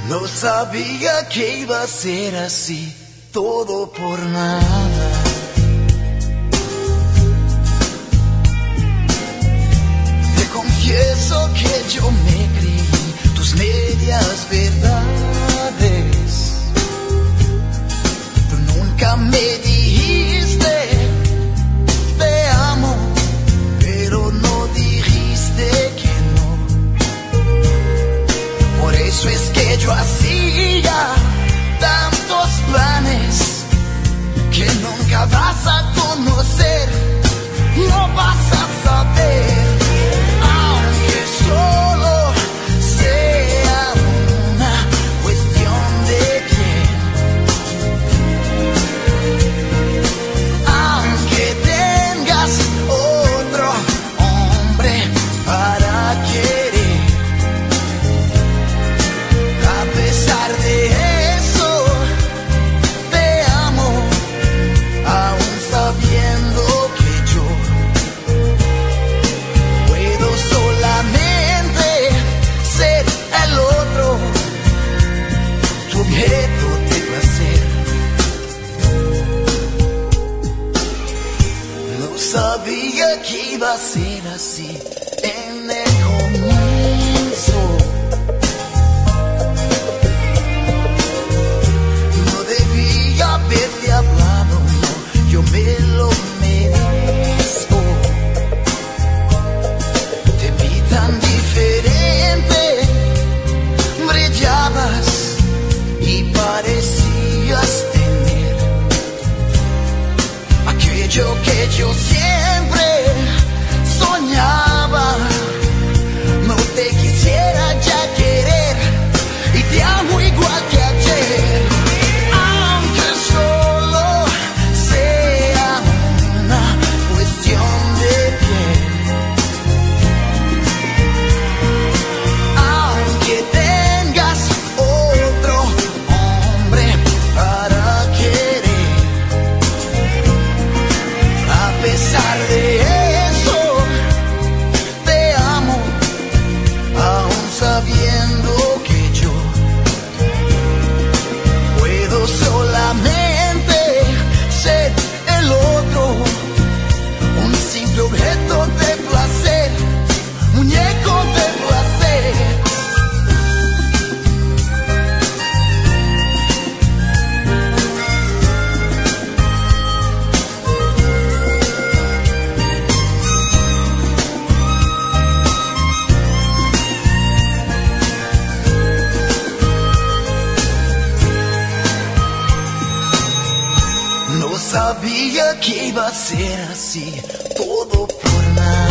No sabía que iba a ser así, todo por nada. Te confieso que yo me creí tus medias verdades. Tú nunca me dijiste te amo, pero no dijiste que no. Por eso es que yo hacía tantos planes que nunca vas a conocer, no vas a saber, aunque solo sea una cuestión de piel, aunque tengas otro hombre para querer. A pesar de eso, te amo, aún sabiendo que yo puedo solamente ser el otro, tu objeto de placer. No sabía que iba a ser así en el comienzo. Haberte hablado, no, yo me lo merezco. Te vi tan diferente, brillabas y parecías tener aquello que yo siempre soñaba. No te quisiera ya querer y te amo igual que ayer. Sabiendo que yo puedo solamente ser el otro, un simple objeto de placer, muñeco de placer. No sabía que iba a ser así, todo por nada.